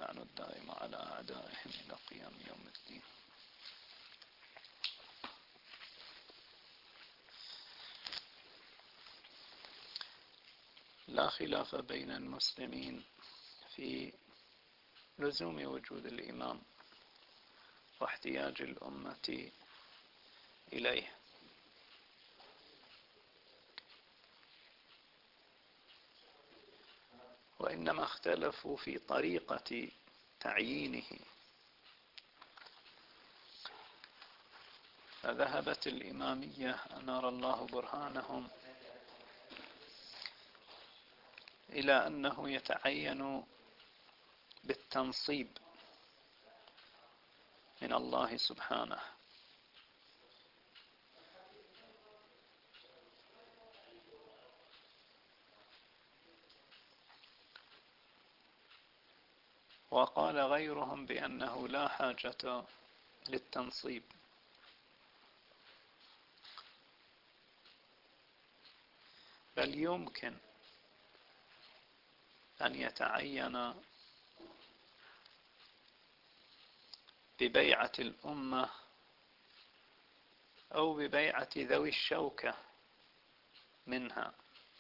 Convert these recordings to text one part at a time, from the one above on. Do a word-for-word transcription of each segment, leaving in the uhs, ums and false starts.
واللعن الدائم على أعدائهم إلى قيام يوم الدين. لا خلاف بين المسلمين في لزوم وجود الإمام واحتياج الأمة إليه، وإنما اختلفوا في طريقة تعيينه. فذهبت الإمامية أنار الله برهانهم إلى أنه يتعين بالتنصيب من الله سبحانه، وقال غيرهم بأنه لا حاجة للتنصيب، بل يمكن أن يتعين ببيعة الأمة أو ببيعة ذوي الشوكة منها.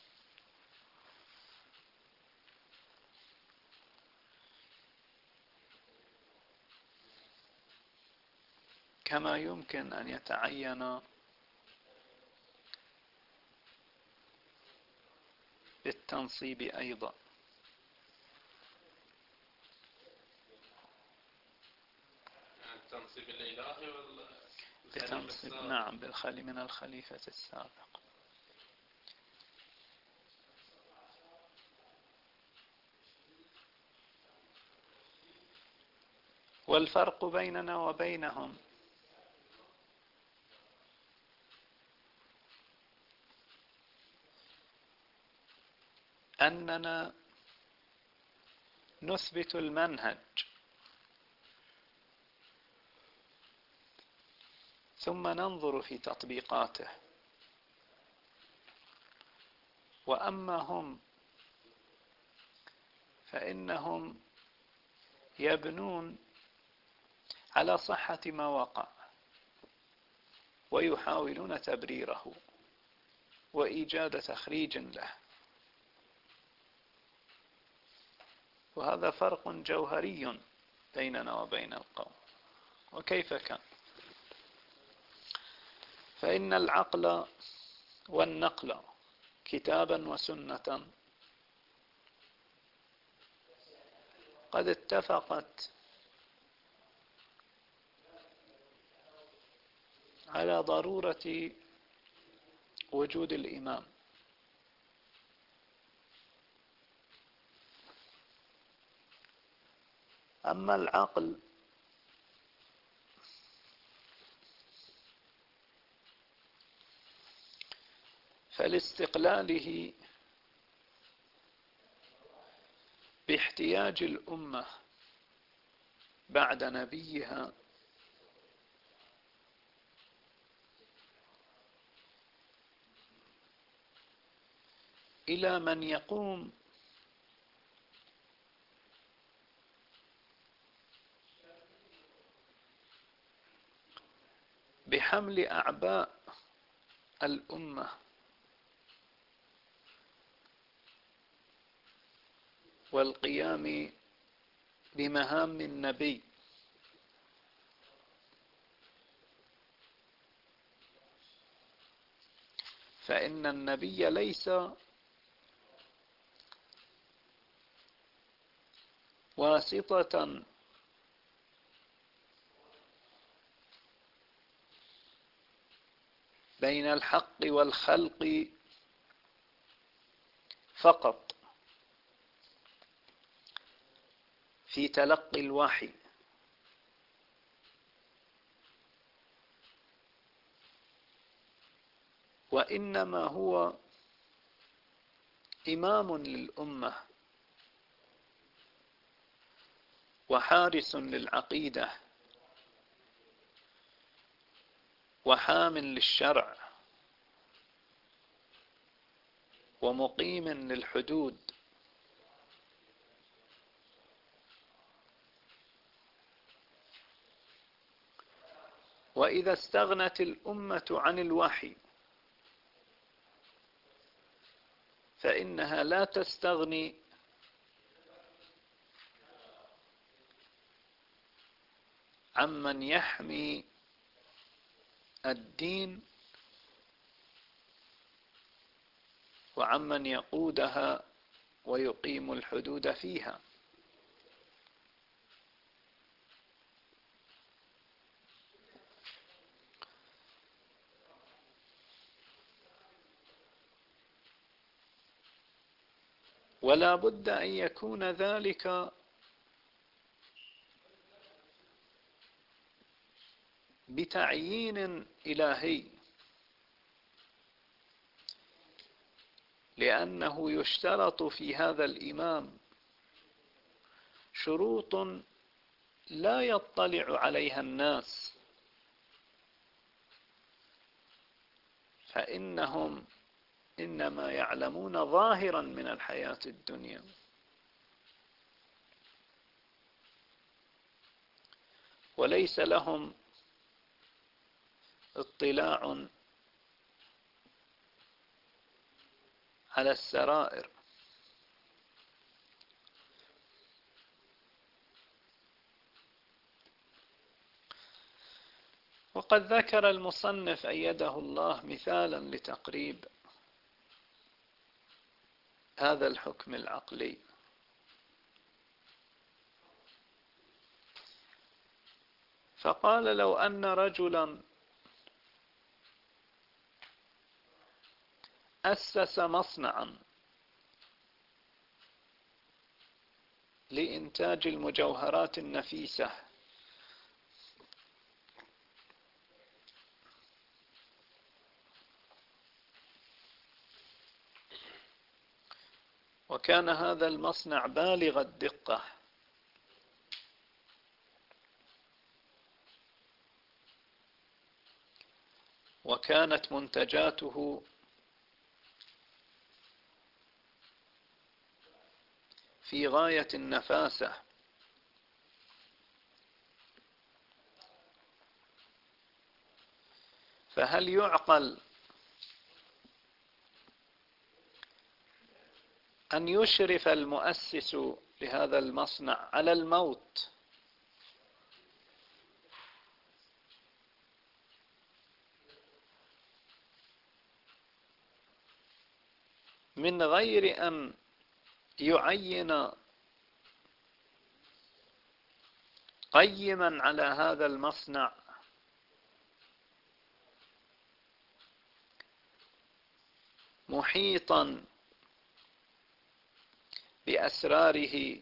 كما يمكن أن يتعين بالتنصيب أيضا. التنصيب الإلهي بتنصيب نعم بالخلي من الخليفة السابق. والفرق بيننا وبينهم أننا نثبت المنهج ثم ننظر في تطبيقاته، وأما هم فإنهم يبنون على صحة ما وقع ويحاولون تبريره وإيجاد تخريج له، وهذا فرق جوهري بيننا وبين القوم. وكيف كان؟ فإن العقل والنقل كتابا وسنة قد اتفقت على ضرورة وجود الإمام، أما العقل فلاستقلاله باحتياج الأمة بعد نبيها إلى من يقوم بحمل أعباء الأمة والقيام بمهام النبي، فإن النبي ليس واسطة بين الحق والخلق فقط في تلقي الوحي، وإنما هو إمام للأمة وحارس للعقيدة وحام للشرع ومقيم للحدود، وإذا استغنت الأمة عن الوحي فإنها لا تستغني عمن يحمي الدين وعمن يقودها ويقيم الحدود فيها. ولا بد أن يكون ذلك بتعيين إلهي، لأنه يشترط في هذا الإمام شروط لا يطلع عليها الناس، فإنهم إنما يعلمون ظاهرا من الحياة الدنيا، وليس لهم اطلاع على السرائر. وقد ذكر المصنف أيده الله مثالا لتقريب هذا الحكم العقلي، فقال: لو أن رجلا أسس مصنعا لإنتاج المجوهرات النفيسة، وكان هذا المصنع بالغ الدقة، وكانت منتجاته في غاية النفاسة، فهل يعقل أن يشرف المؤسس لهذا المصنع على الموت من غير أن يعين قيما على هذا المصنع محيطا بأسراره،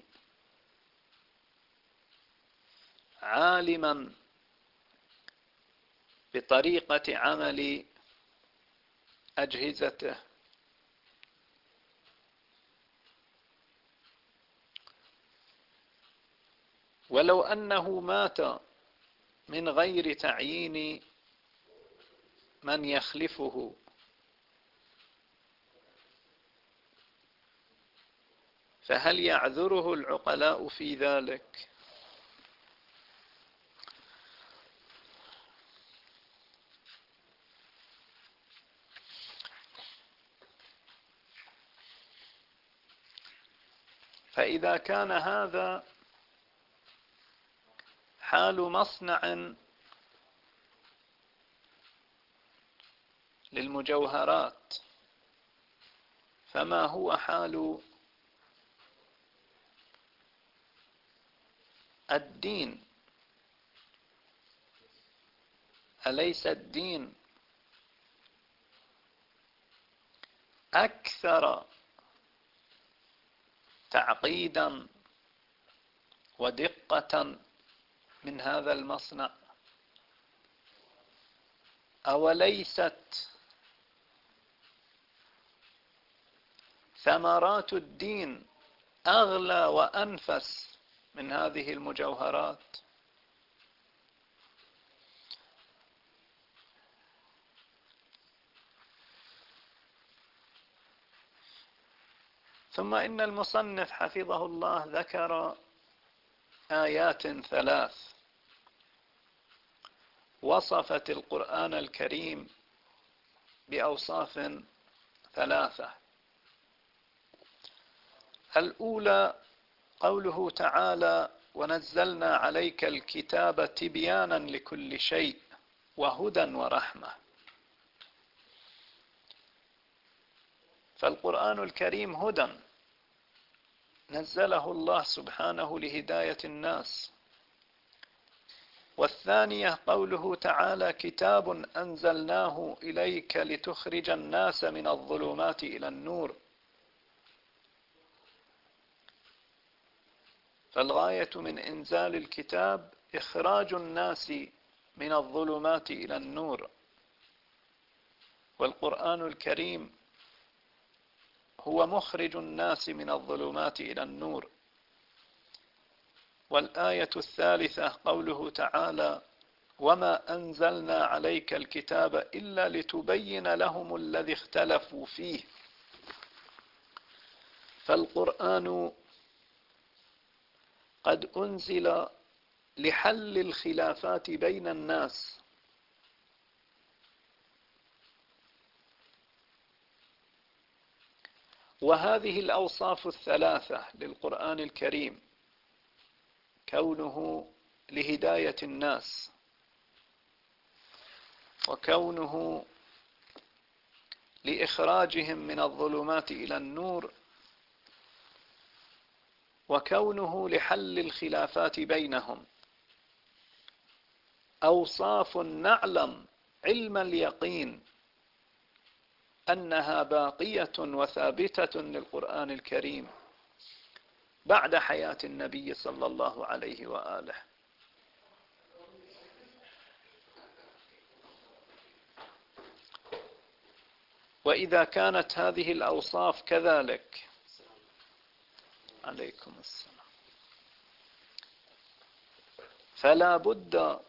عالما بطريقة عمل أجهزته، ولو أنه مات من غير تعيين من يخلفه فهل يعذره العقلاء في ذلك؟ فإذا كان هذا حال مصنع للمجوهرات، فما هو حال الدين؟ أليس الدين أكثر تعقيدا ودقة من هذا المصنع؟ أوليست ثمرات الدين أغلى وأنفس من هذه المجوهرات؟ ثم إن المصنف حفظه الله ذكر آيات ثلاث وصفت القرآن الكريم بأوصاف ثلاثة. الأولى قوله تعالى: ونزلنا عليك الكتاب تبيانا لكل شيء وهدى ورحمة. فالقرآن الكريم هدى نزله الله سبحانه لهداية الناس. والثانية قوله تعالى: كتاب أنزلناه إليك لتخرج الناس من الظلمات إلى النور. فالغاية من إنزال الكتاب إخراج الناس من الظلمات إلى النور، والقرآن الكريم هو مخرج الناس من الظلمات إلى النور. والآية الثالثة قوله تعالى: وما أنزلنا عليك الكتاب إلا لتبين لهم الذي اختلفوا فيه. فالقرآن قد أنزل لحل الخلافات بين الناس، وهذه الأوصاف الثلاثة للقرآن الكريم، كونه لهداية الناس، وكونه لإخراجهم من الظلمات إلى النور، وكونه لحل الخلافات بينهم، أوصاف نعلم علم اليقين أنها باقية وثابتة للقرآن الكريم بعد حياة النبي صلى الله عليه وآله. وإذا كانت هذه الأوصاف كذلك، عليكم السلام، فلا بد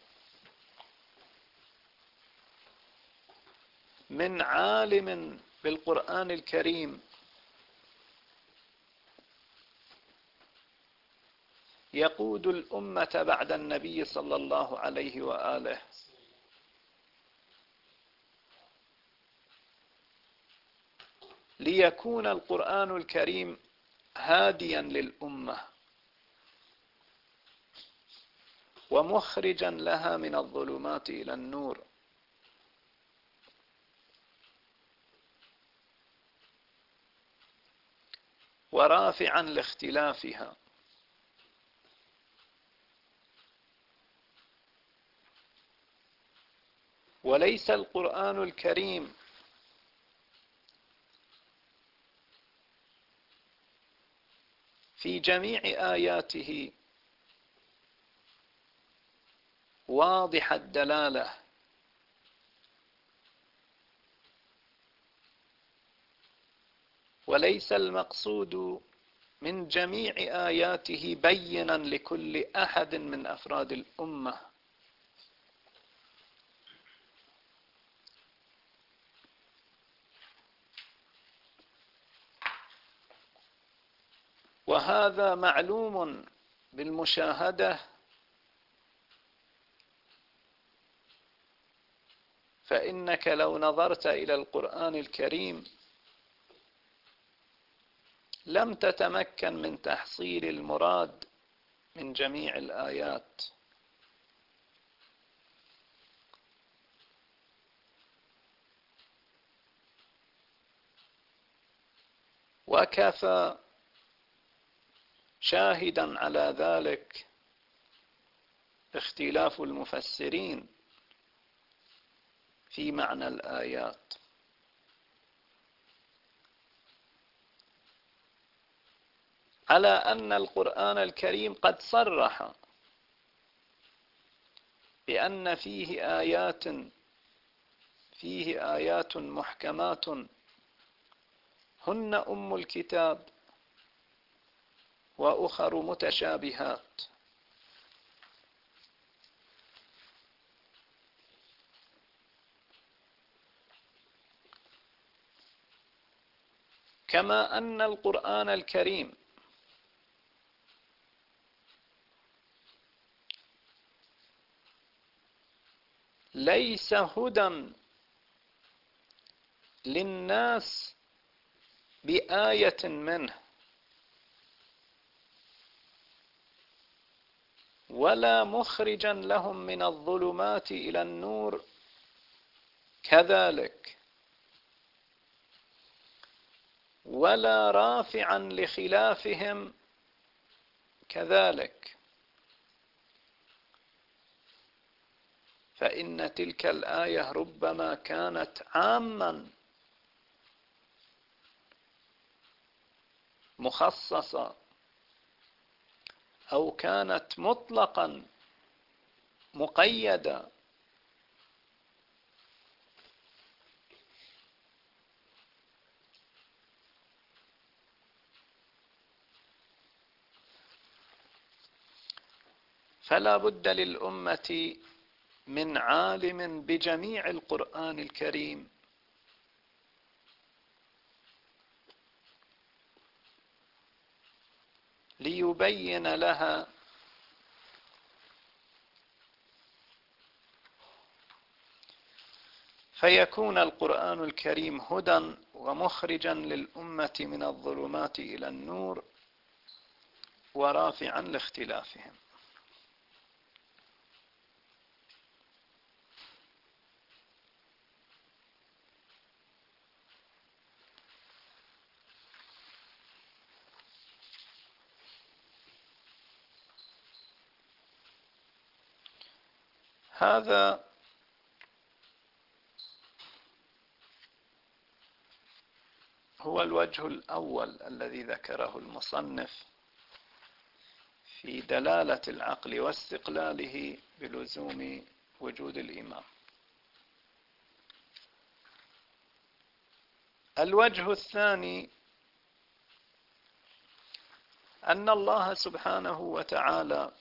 من عالم بالقرآن الكريم يقود الأمة بعد النبي صلى الله عليه وآله، ليكون القرآن الكريم هاديا للأمة ومخرجا لها من الظلمات إلى النور، ورافعا لاختلافها. وليس القرآن الكريم في جميع آياته واضح الدلالة، وليس المقصود من جميع آياته بينا لكل أحد من أفراد الأمة، وهذا معلوم بالمشاهدة. فإنك لو نظرت إلى القرآن الكريم لم تتمكن من تحصيل المراد من جميع الآيات، وكفى شاهدا على ذلك اختلاف المفسرين في معنى الآيات. على أن القرآن الكريم قد صرح بأن فيه آيات فيه آيات محكمات هن أم الكتاب، وأخر متشابهات. كما أن القرآن الكريم ليس هدى للناس بآية منه، ولا مخرجا لهم من الظلمات إلى النور كذلك، ولا رافعا لخلافهم كذلك. فإن تلك الآية ربما كانت عاما مخصصة، أو كانت مطلقا مقيدة. فلا بد للأمة من عالم بجميع القرآن الكريم ليبين لها فيكون القرآن الكريم هدى ومخرجا للأمة من الظلمات إلى النور ورافعا لاختلافهم. هذا هو الوجه الأول الذي ذكره المصنف في دلالة العقل واستقلاله بلزوم وجود الإمام. الوجه الثاني أن الله سبحانه وتعالى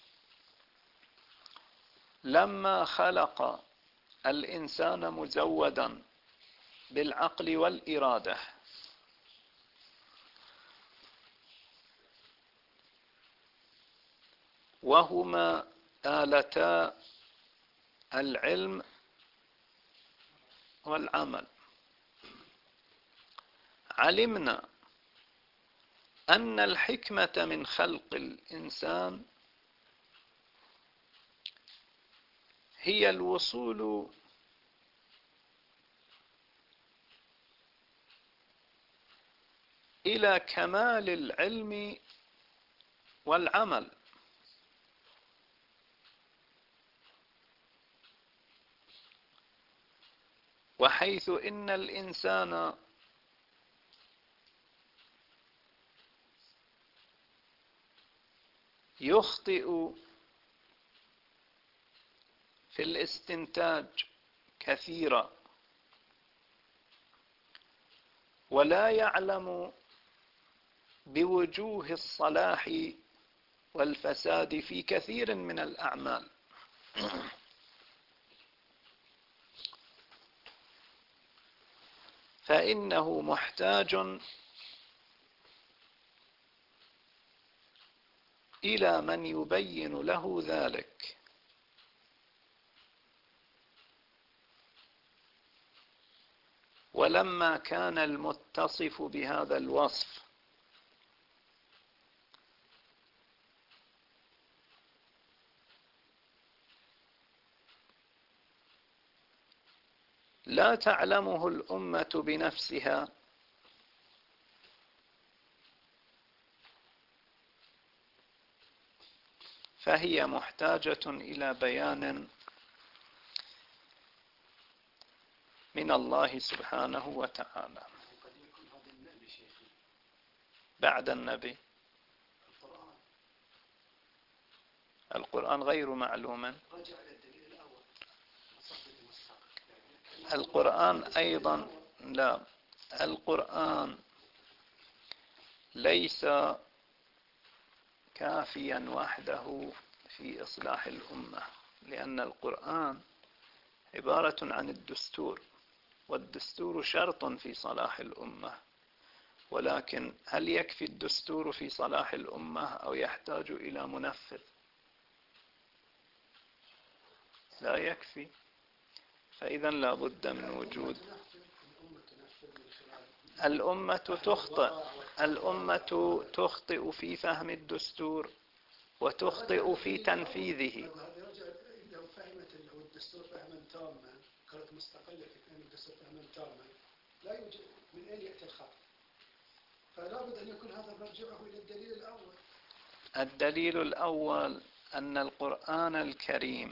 لما خلق الإنسان مزودا بالعقل والإرادة، وهما آلتا العلم والعمل، علمنا أن الحكمة من خلق الإنسان هي الوصول إلى كمال العلم والعمل، وحيث إن الإنسان يخطئ في الاستنتاج كثيرا، ولا يعلم بوجوه الصلاح والفساد في كثير من الأعمال، فإنه محتاج إلى من يبين له ذلك. ولما كان المتصف بهذا الوصف لا تعلمه الأمة بنفسها، فهي محتاجة إلى بيان من الله سبحانه وتعالى بعد النبي. القرآن غير معلوم، القرآن أيضا لا، القرآن ليس كافيا وحده في إصلاح الأمة، لأن القرآن عبارة عن الدستور، والدستور شرط في صلاح الأمة. ولكن هل يكفي الدستور في صلاح الأمة أو يحتاج إلى منفذ؟ لا يكفي. فإذا لا بد من وجود. الأمة تخطئ الأمة تخطئ في فهم الدستور وتخطئ في تنفيذه. لو فهمت الدستور فهما تاما كانت مستقلة في فهم الدستور فهما تاما لا يوجد من أين يأتي الخطأ. فلا بد أن يكون هذا مرجعه إلى الدليل الأول. الدليل الأول أن القرآن الكريم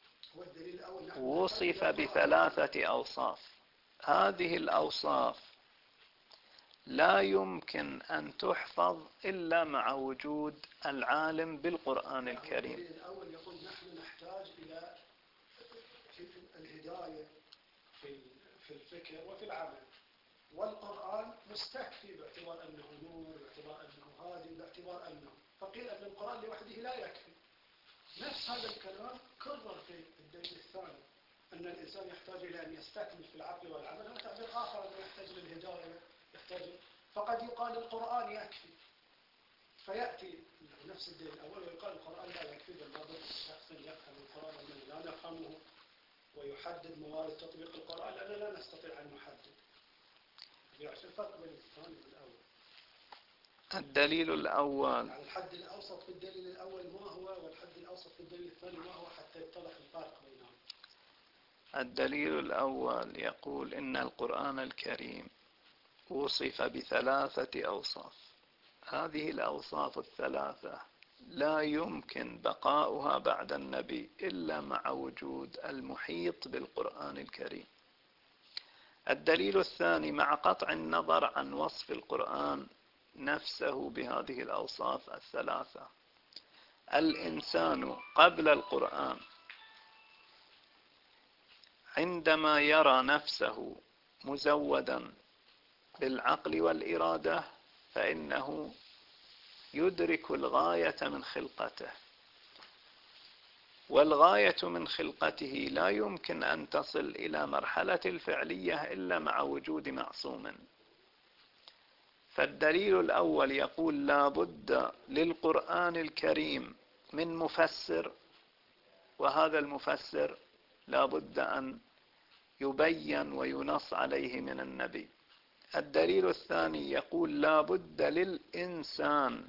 وصف بثلاثة أوصاف. هذه الأوصاف لا يمكن أن تحفظ إلا مع وجود العالم بالقرآن الكريم. الدليل الأول يقول نحن نحتاج إلى الهداية في الفكر وفي العمل، والقرآن مستكفي باعتبار أنه نور، باعتبار أنه هادي، باعتبار أنه، فقيل أن القرآن لوحده لا يكفي. نفس هذا الكلام كرر في الدليل الثاني أن الإنسان يحتاج إلى أن يستكمل في العقل والعمل. هذا تعبير آخر أنه يحتاج للهداية، يحتاج، فقد يقال القرآن يكفي فيأتي نفس الدليل الأول ويقال القرآن لا يكفي، بل لابد شخص يفهم القرآن الذي لا نفهمه ويحدد موارد تطبيق القرآن لأننا لا نستطيع أن نحدد. يعني الفرق بين الثاني والأول. الدليل الأول يعني الحد الأوسط في الدليل الأول ما هو والحد الأوسط في الدليل الثاني ما هو حتى يتضح الفرق بينهم. الدليل الأول يقول إن القرآن الكريم وصف بثلاثة أوصاف. هذه الأوصاف الثلاثة لا يمكن بقاؤها بعد النبي إلا مع وجود المحيط بالقرآن الكريم. الدليل الثاني مع قطع النظر عن وصف القرآن نفسه بهذه الأوصاف الثلاثة، الإنسان قبل القرآن عندما يرى نفسه مزودا بالعقل والإرادة فإنه يدرك الغاية من خلقته، والغاية من خلقته لا يمكن أن تصل إلى مرحلة الفعلية إلا مع وجود معصوم. فالدليل الأول يقول لا بد للقرآن الكريم من مفسر، وهذا المفسر لا بد أن يبين وينص عليه من النبي. الدليل الثاني يقول لا بد للإنسان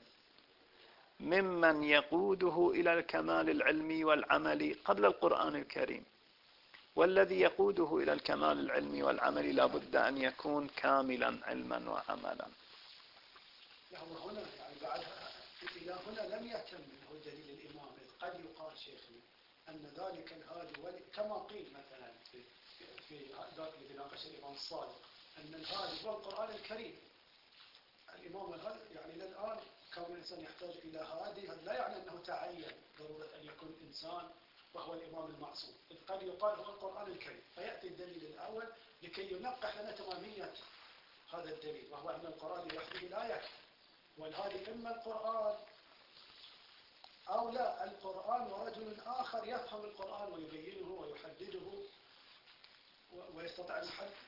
ممن يقوده إلى الكمال العلمي والعملي قبل القرآن الكريم، والذي يقوده إلى الكمال العلمي والعملي لا بد أن يكون كاملا علما وعملا. يعني هنا يعني بعد إلى هنا لم يتم هو دليل الإمام، إذ قد يقال شيخنا أن ذلك الهادي كما قيل مثلا في في ذاك الذي ناقش الإمام الصادق أن الهادي هو القرآن الكريم. الإمام الهادي يعني إلى الآن كون الإنسان يحتاج إلى هادي، هذا لا يعني أنه تعين ضرورة أن يكون إنسان وهو الإمام المعصوم، إذ قد يقال هو القرآن الكريم. فيأتي الدليل الأول لكي ينقح لنا تمامية هذا الدليل، وهو أن القرآن لوحده لا يكفي، والهادي إما القرآن أو لا القرآن ورجل آخر يفهم القرآن ويبينه ويحدده ويستطيع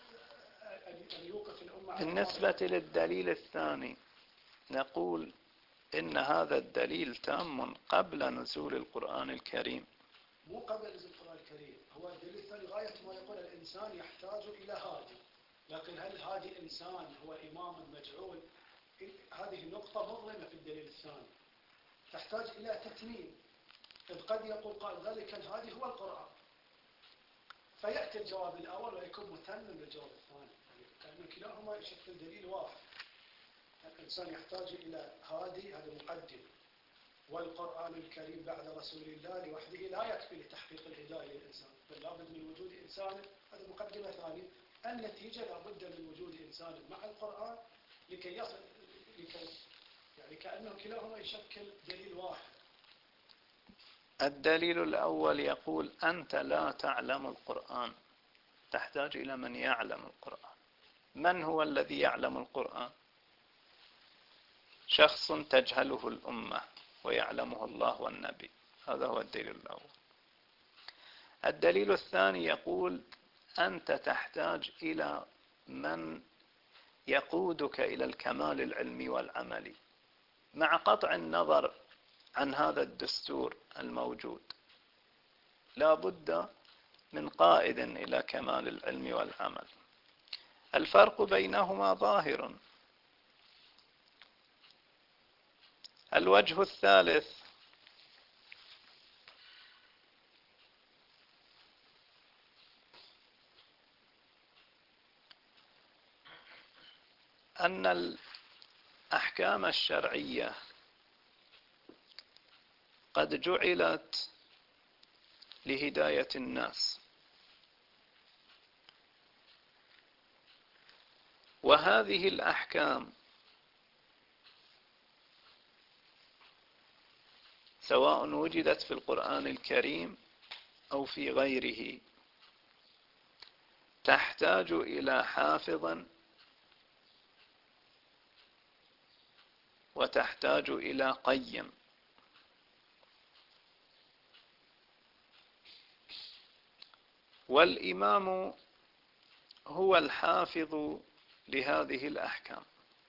أن يوقف الأمة. بالنسبة للدليل الثاني نقول إن هذا الدليل تام قبل نزول القرآن الكريم. مو قبل نزول القرآن الكريم، هو الدليل الثاني غاية ما يقول الإنسان يحتاج إلى هادي، لكن هل هادي إنسان هو إمام مجعول؟ هذه النقطة مظلمة في الدليل الثاني تحتاج إلى تتميم، إذ قد يقول قال ذلك الهادي هو القرآن، فيأتي الجواب الأول ويكون متمم للجواب الثاني، يعني كأن كلاهما يشكل دليل واحد. الإنسان يحتاج إلى هادي، هذا مقدم، والقرآن الكريم بعد رسول الله لوحده لا يكفي لتحقيق الهداية للإنسان، بل لابد من وجود إنسان، هذا مقدمة ثانية. النتيجة لابد من وجود إنسان مع القرآن لكي يصل لكي يعني كأنه كلاهما يشكل دليل واحد. الدليل الأول يقول أنت لا تعلم القرآن، تحتاج إلى من يعلم القرآن. من هو الذي يعلم القرآن؟ شخص تجهله الأمة ويعلمه الله والنبي، هذا هو الدليل الأول. الدليل الثاني يقول أنت تحتاج إلى من يقودك إلى الكمال العلمي والعملي مع قطع النظر عن هذا الدستور الموجود. لا بد من قائد إلى كمال العلم والعمل. الفرق بينهما ظاهر. الوجه الثالث أن الأحكام الشرعية قد جعلت لهداية الناس، وهذه الأحكام سواء وجدت في القرآن الكريم أو في غيره تحتاج إلى حافظ وتحتاج إلى قيم. والإمام هو الحافظ لهذه الأحكام.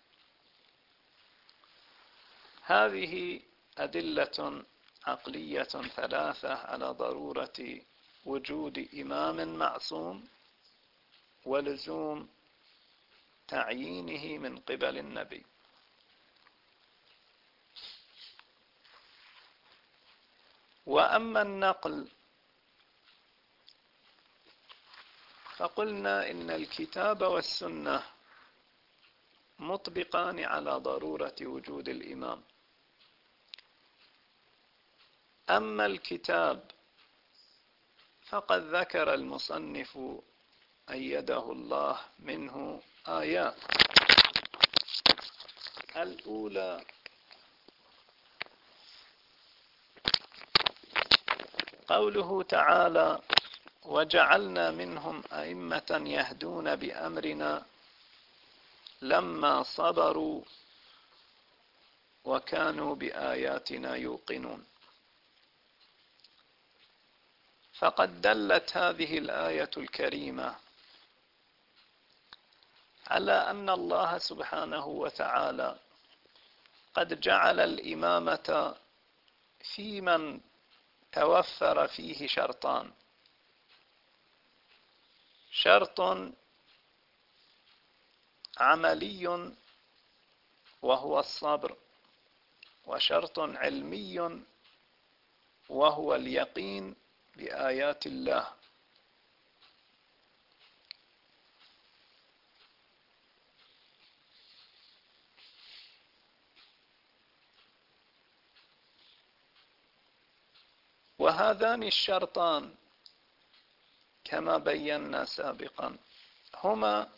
هذه أدلة عقلية ثلاثة على ضرورة وجود إمام معصوم ولزوم تعيينه من قبل النبي. وأما النقل فقلنا إن الكتاب والسنة مطبقان على ضرورة وجود الإمام. أما الكتاب فقد ذكر المصنف أيده الله منه آيات. الأولى قوله تعالى: وجعلنا منهم أئمة يهدون بأمرنا لما صبروا وكانوا بآياتنا يوقنون. فقد دلت هذه الآية الكريمة على أن الله سبحانه وتعالى قد جعل الإمامة في من توفر فيه شرطان: شرط عملي وهو الصبر، وشرط علمي وهو اليقين بآيات الله. وهذان الشرطان كما بينا سابقا هما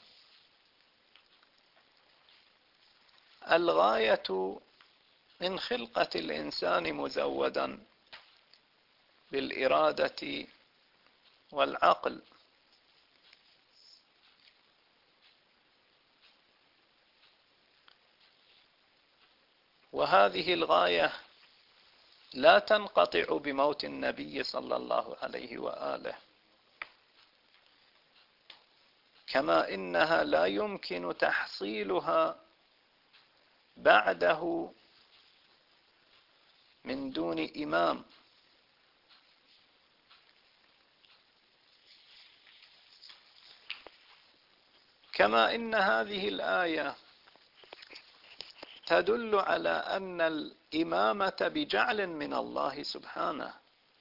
الغاية من خلقة الإنسان مزودا بالإرادة والعقل. وهذه الغاية لا تنقطع بموت النبي صلى الله عليه وآله، كما إنها لا يمكن تحصيلها بعده من دون إمام. كما إن هذه الآية تدل على أن الإمامة بجعل من الله سبحانه،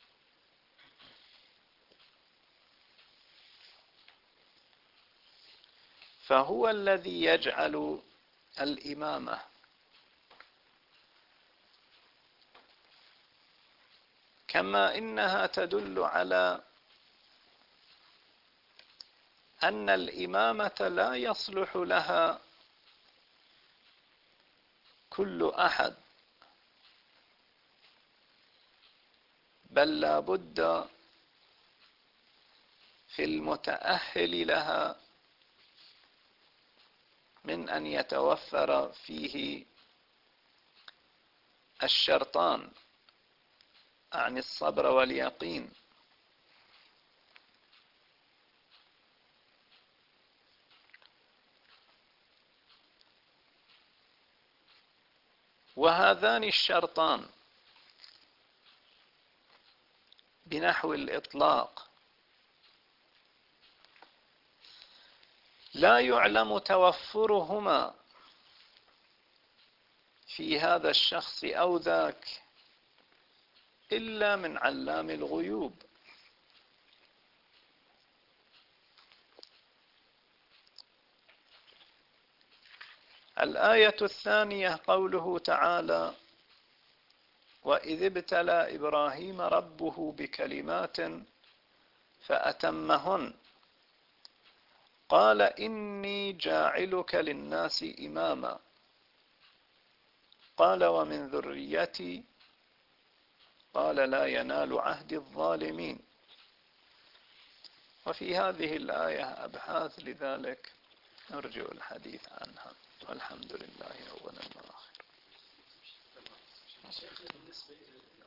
فهو الذي يجعل الإمامة. كما إنها تدل على أن الإمامة لا يصلح لها كل أحد، بل لا بد في المتأهل لها من أن يتوفر فيه الشرطان عن الصبر واليقين. وهذان الشرطان بنحو الإطلاق لا يعلم توفرهما في هذا الشخص أو ذاك إلا من علام الغيوب. الآية الثانية قوله تعالى: وإذ ابتلى إبراهيم ربه بكلمات فأتمهن قال إني جاعلك للناس إماما قال ومن ذريتي قال لا ينال عهد الظالمين. وفي هذه الآية أبحاث، لذلك نرجو الحديث عنها، والحمد لله أولا وآخرا. شيخنا بالنسبة إلى